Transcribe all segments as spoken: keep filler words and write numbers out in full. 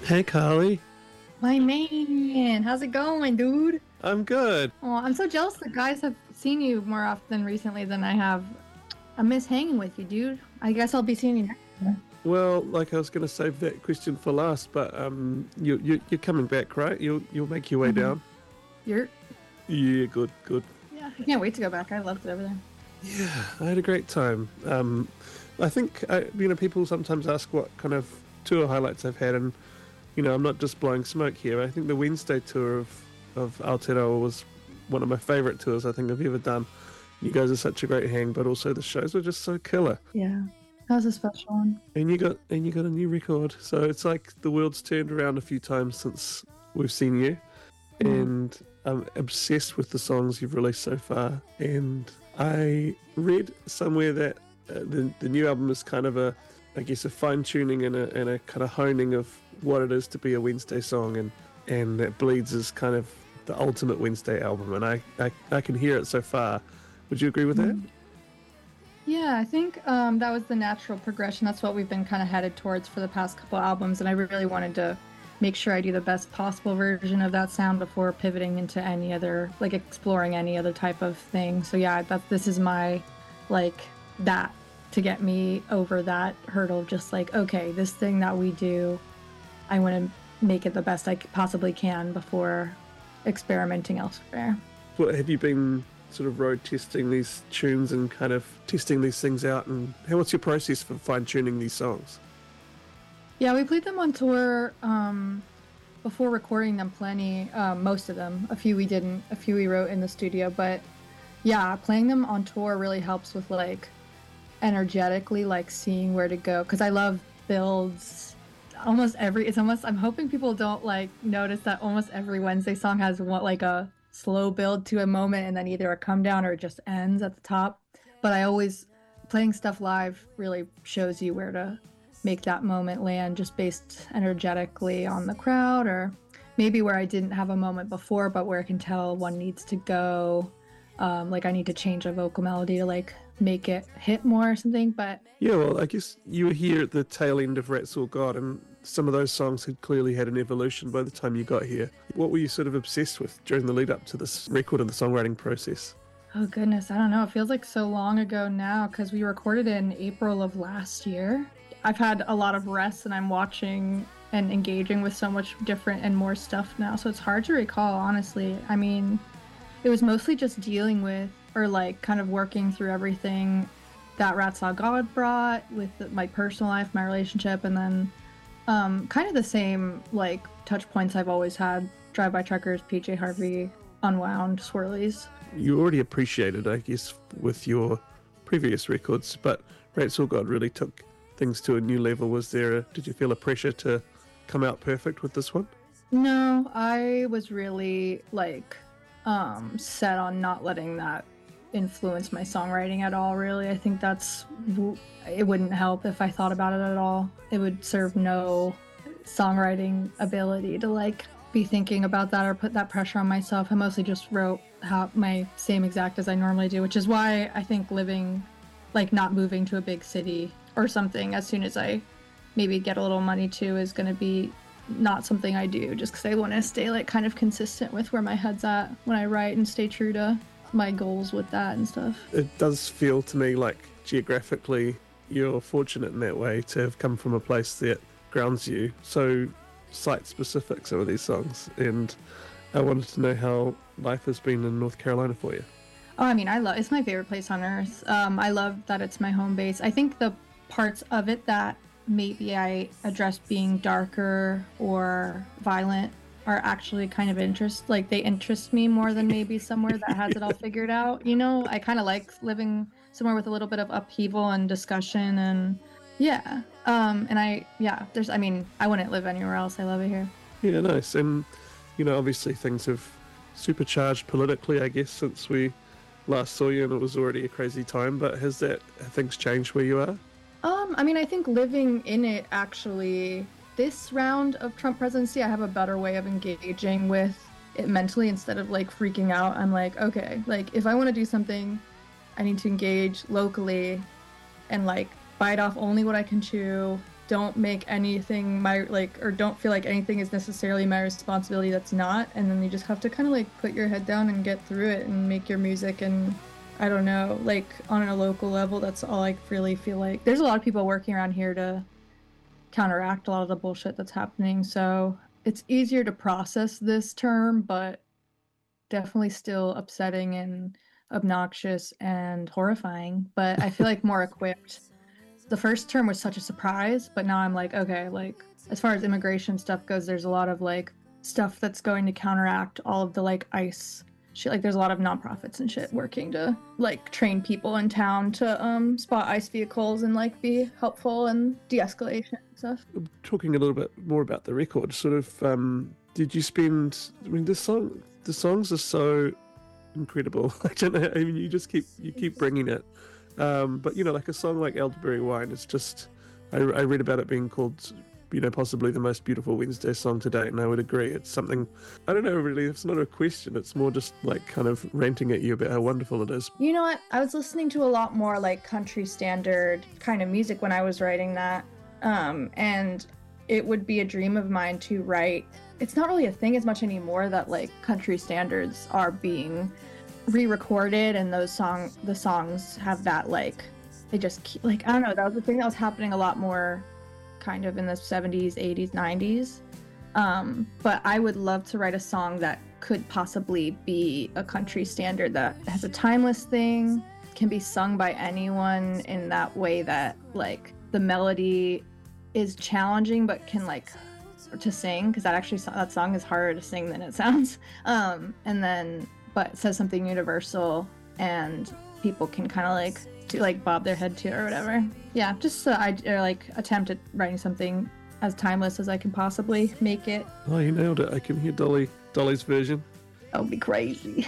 Hey, Carly. My man, how's it going, dude? I'm good. Oh, I'm so jealous that guys have seen you more often recently than I have. I miss hanging with you, dude. I guess I'll be seeing you next time. Well, like I was going to save that question for last, but um, you, you you're coming back, right? You'll you'll make your way Mhm. down. You're, Yeah, good, good. yeah, I can't wait to go back. I loved it over there. Yeah, I had a great time. Um, I think I, you know people sometimes ask what kind of tour highlights I've had, and you know I'm not just blowing smoke here. I think the Wednesday tour of of Aotearoa was one of my favourite tours I think I've ever done. You guys are such a great hang, but also the shows were just so killer. Yeah, that was a special one. And you got and you got a new record, so it's like the world's turned around a few times since we've seen you, Yeah. and I'm obsessed with the songs you've released so far. And I read somewhere that uh, the the new album is kind of a, I guess, a fine tuning and a and a kind of honing of what it is to be a Wednesday song, and and that Bleeds is kind of the ultimate Wednesday album, and I I, I can hear it so far. Would you agree with that? Yeah, I think um, that was the natural progression. That's what we've been kind of headed towards for the past couple albums, and I really wanted to make sure I do the best possible version of that sound before pivoting into any other, like exploring any other type of thing. So yeah, that this is my, like, that to get me over that hurdle. Just like, okay, this thing that we do, I want to make it the best I possibly can before experimenting elsewhere. What have you been sort of road testing these tunes and kind of testing these things out, and how what's your process for fine tuning these songs? Yeah, we played them on tour um, before recording them plenty, um, most of them. A few we didn't, a few we wrote in the studio. But yeah, playing them on tour really helps with like energetically, like seeing where to go. Because I love builds. Almost every, it's almost, I'm hoping people don't like notice that almost every Wednesday song has one, like a slow build to a moment and then either a come down or it just ends at the top. But I always, playing stuff live really shows you where to make that moment land just based energetically on the crowd, or maybe where I didn't have a moment before but where I can tell one needs to go, um, like I need to change a vocal melody to like make it hit more or something. But Yeah, well, I guess you were here at the tail end of Rats All God, and some of those songs had clearly had an evolution by the time you got here. What were you sort of obsessed with during the lead up to this record and the songwriting process? oh goodness, I don't know, it feels like so long ago now because we recorded it in April of last year. I've had a lot of rest and I'm watching and engaging with so much different and more stuff now, so it's hard to recall, honestly. I mean, it was mostly just dealing with, or like kind of working through everything that Rat Saw God brought with my personal life, my relationship, and then um, kind of the same like touch points I've always had: Drive By Truckers, P J Harvey, Unwound, Swirlies. You already appreciated, I guess, with your previous records, but Rats All God really took things to a new level. Was there a, did you feel a pressure to come out perfect with this one? No, I was really like um, set on not letting that influence my songwriting at all, really. I think that's, it wouldn't help if I thought about it at all. It would serve no songwriting ability to like be thinking about that or put that pressure on myself. I mostly just wrote how my same exact as I normally do, which is why I think living, like not moving to a big city or something as soon as I maybe get a little money too is going to be not something I do, just because I want to stay like kind of consistent with where my head's at when I write and stay true to my goals with that and stuff. It does feel to me like geographically you're fortunate in that way to have come from a place that grounds you. So site specific, some of these songs, and I wanted to know how life has been in North Carolina for you. Oh, I mean, I love, it's my favorite place on earth. Um, I love that it's my home base. I think the parts of it that maybe I address being darker or violent are actually kind of interest, like they interest me more than maybe somewhere that has it all figured out. You know, I kind of like living somewhere with a little bit of upheaval and discussion, and yeah. Um, and I, yeah, there's, I mean, I wouldn't live anywhere else. I love it here. Yeah, nice. And, you know, obviously things have supercharged politically, I guess, since we last saw you, and it was already a crazy time, but has that, have things changed where you are? Um, I mean, I think living in it actually, this round of Trump presidency, I have a better way of engaging with it mentally instead of like freaking out. I'm like, okay, like if I want to do something, I need to engage locally and like bite off only what I can chew don't make anything my like or don't feel like anything is necessarily my responsibility that's not, and then you just have to kind of like put your head down and get through it and make your music. And I don't know, like on a local level, that's all I really feel like. There's a lot of people working around here to counteract a lot of the bullshit that's happening, so it's easier to process this term, but definitely still upsetting and obnoxious and horrifying. But I feel like more equipped. The first term was such a surprise, but now I'm like, okay, like as far as immigration stuff goes, there's a lot of like stuff that's going to counteract all of the like ICE shit. Like there's a lot of nonprofits and shit working to like train people in town to um spot ICE vehicles and like be helpful and de-escalation and stuff. Talking a little bit more about the record, sort of um did you spend I mean this song the songs are so incredible. I don't know, I mean you just keep you keep bringing it. Um, but, you know, like a song like Elderberry Wine, it's just, I, I read about it being called, you know, possibly the most beautiful Wednesday song to date, and I would agree. It's something, I don't know, really, it's not a question. It's more just like kind of ranting at you about how wonderful it is. You know what? I was listening to a lot more like country standard kind of music when I was writing that. Um, and it would be a dream of mine to write. It's not really a thing as much anymore that like country standards are being re-recorded, and those song the songs have that like they just keep, like I don't know, that was the thing that was happening a lot more kind of in the seventies, eighties, nineties. Um but I would love to write a song that could possibly be a country standard that has a timeless thing, can be sung by anyone in that way, that like the melody is challenging but can like to sing, because that actually that song is harder to sing than it sounds, um and then but says something universal and people can kind of like do like bob their head to it or whatever. Yeah, just so I or like attempt at writing something as timeless as I can possibly make it. Oh, you nailed it. I can hear Dolly Dolly's version. That would be crazy.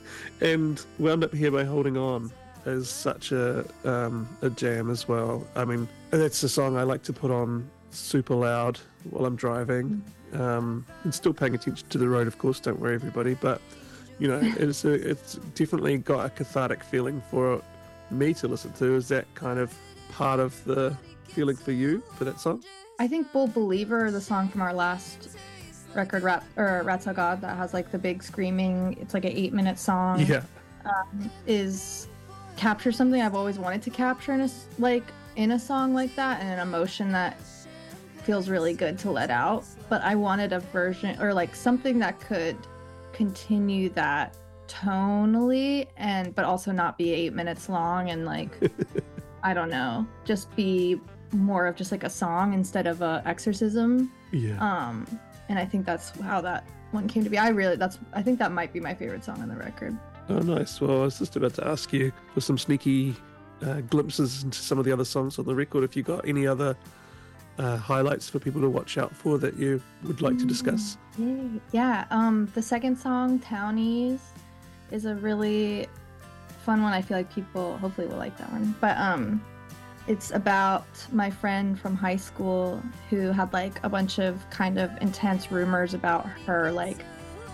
And Wound Up Here by Holding On is such a um, a jam as well. I mean, that's a song I like to put on super loud while I'm driving, um, and still paying attention to the road, of course. Don't worry, everybody. But you know, it's a, it's definitely got a cathartic feeling for me to listen to. Is that kind of part of the feeling for you for that song? I think Bull Believer, the song from our last record, Rat or Rats of God, that has like the big screaming, it's like an eight minute song. Yeah, um, is capture something I've always wanted to capture in a like in a song like that, and an emotion that feels really good to let out. But I wanted a version or like something that could continue that tonally, and but also not be eight minutes long and like I don't know, just be more of just like a song instead of a exorcism. Yeah. Um, and I think that's how that one came to be. I really that's I think that might be my favorite song on the record. Oh, nice. Well, I was just about to ask you for some sneaky uh, glimpses into some of the other songs on the record. If you got any other Uh, highlights for people to watch out for that you would like to discuss? Yay. Yeah, um, the second song, Townies, is a really fun one. I feel like people hopefully will like that one. But um, it's about my friend from high school who had like a bunch of kind of intense rumors about her like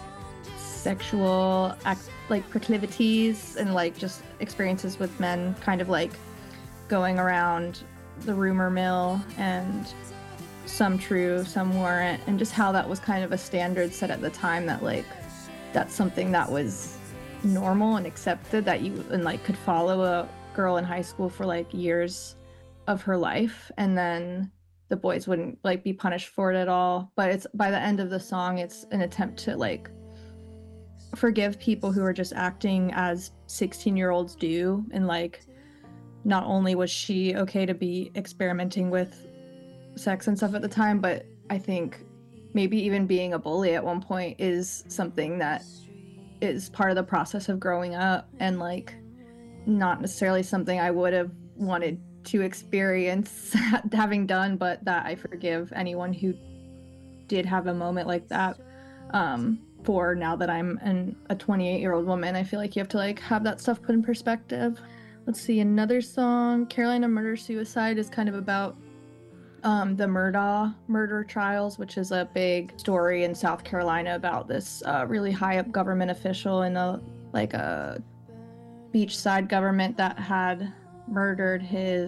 sexual act, like proclivities and like just experiences with men, kind of like going around the rumor mill, and some true, some weren't, and just how that was kind of a standard set at the time, that like that's something that was normal and accepted, that you and like could follow a girl in high school for like years of her life, and then the boys wouldn't like be punished for it at all. But it's by the end of the song, it's an attempt to like forgive people who are just acting as sixteen year olds do, and like not only was she okay to be experimenting with sex and stuff at the time, but I think maybe even being a bully at one point is something that is part of the process of growing up, and like not necessarily something I would have wanted to experience having done, but that I forgive anyone who did have a moment like that. Um, for now that I'm an, a twenty-eight year old woman, I feel like you have to like have that stuff put in perspective. Let's see, another song, Carolina Murder Suicide, is kind of about um, the Murdaugh murder trials, which is a big story in South Carolina about this uh, really high up government official in a like a beachside government that had murdered his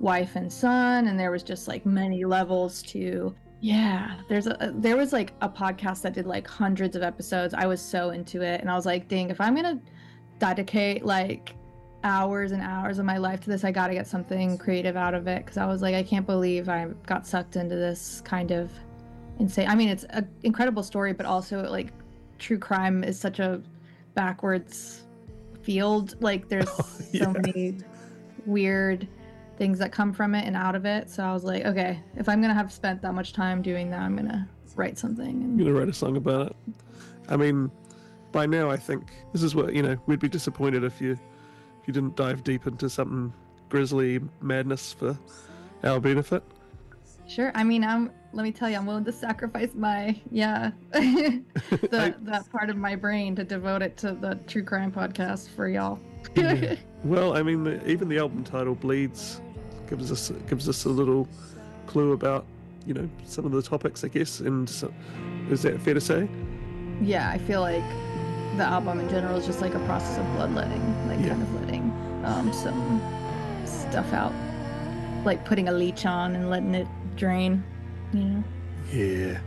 wife and son, and there was just like many levels to yeah there's a there was like a podcast that did like hundreds of episodes. I was so into it, and I was like, dang, if I'm gonna dedicate like hours and hours of my life to this, I gotta get something creative out of it, because I was like, I can't believe I got sucked into this kind of insane. I mean, it's an incredible story, but also like true crime is such a backwards field. Like there's Oh, yeah. so many weird things that come from it and out of it. So I was like, okay, if I'm gonna have spent that much time doing that, I'm gonna write something. I'm And gonna write a song about it. I mean, by now I think this is what, you know, we'd be disappointed if you if you didn't dive deep into something grisly madness for our benefit. sure, I mean, I'm let me tell you, I'm willing to sacrifice my yeah the, I- that part of my brain to devote it to the true crime podcast for y'all. Yeah. Well, I mean, the, even the album title "Bleeds" gives us gives us a little clue about, you know, some of the topics, I guess. And so, is that fair to say? Yeah, I feel like the album in general is just like a process of bloodletting, like Yeah. kind of letting um, some stuff out, like putting a leech on and letting it drain, you know? Yeah.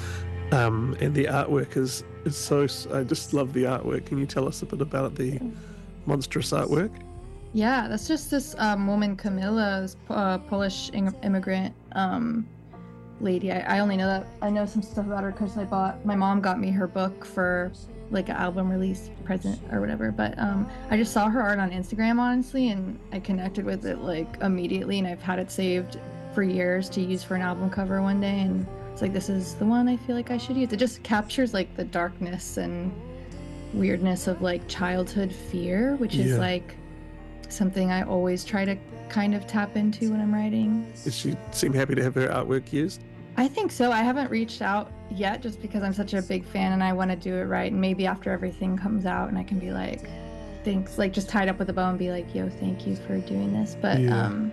Um, and the artwork is is so. I just love the artwork. Can you tell us a bit about the monstrous artwork? Yeah, that's just this um, woman, Camilla, this uh, Polish ing- immigrant um, lady. I, I only know that I know some stuff about her because I bought my mom got me her book for like an album release present or whatever. But um, I just saw her art on Instagram, honestly, and I connected with it like immediately, and I've had it saved for years to use for an album cover one day. And it's like, this is the one I feel like I should use. It just captures like the darkness and weirdness of like childhood fear, which is Yeah. like something I always try to kind of tap into when I'm writing. Does she seem happy to have her artwork used? I think so. I haven't reached out yet just because I'm such a big fan and I want to do it right. And maybe after everything comes out and I can be like, thanks, like just tied up with a bow and be like, yo, thank you for doing this. But Yeah. um,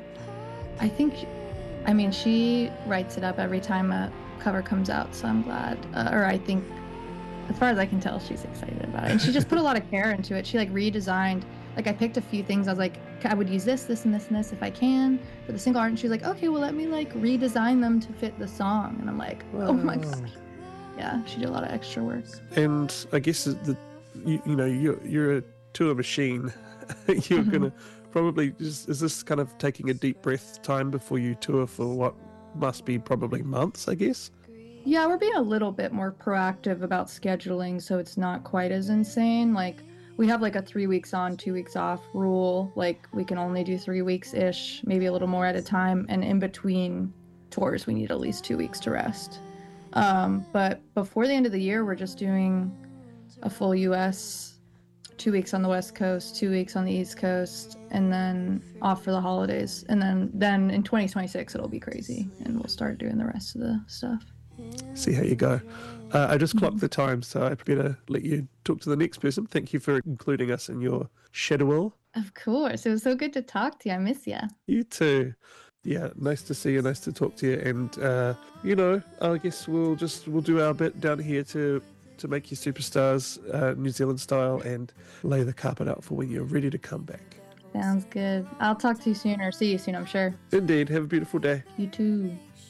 I think, I mean, she writes it up every time a cover comes out. So I'm glad, uh, or I think, as far as I can tell, she's excited about it. And she just put a lot of care into it. She like redesigned, like I picked a few things. I was like, I would use this, this, and this, and this if I can for the single art. And she was like, okay, well, let me like redesign them to fit the song. And I'm like, oh my Wow. God. Yeah, she did a lot of extra work. And I guess the you, you know you're you're a tour machine. You're Mhm. gonna probably just, is this kind of taking a deep breath time before you tour for what must be probably months, I guess? Yeah, we're being a little bit more proactive about scheduling so it's not quite as insane. Like, we have like a three weeks on, two weeks off rule. Like, we can only do three weeks ish, maybe a little more at a time. And in between tours, we need at least two weeks to rest. Um, but before the end of the year, we're just doing a full U S, two weeks on the West Coast, two weeks on the East Coast, and then off for the holidays. And then, then in twenty twenty-six, it'll be crazy, and we'll start doing the rest of the stuff. See how you go. Uh, I just Mm-hmm. clocked the time, so I better let you talk to the next person. Thank you for including us in your schedule. Of course. It was so good to talk to you. I miss you. You too. Yeah, nice to see you. Nice to talk to you. And uh, you know, I guess we'll just we'll do our bit down here to to make you superstars, uh, New Zealand style, and lay the carpet out for when you're ready to come back. Sounds good. I'll talk to you soon or see you soon, I'm sure. Indeed. Have a beautiful day. You too.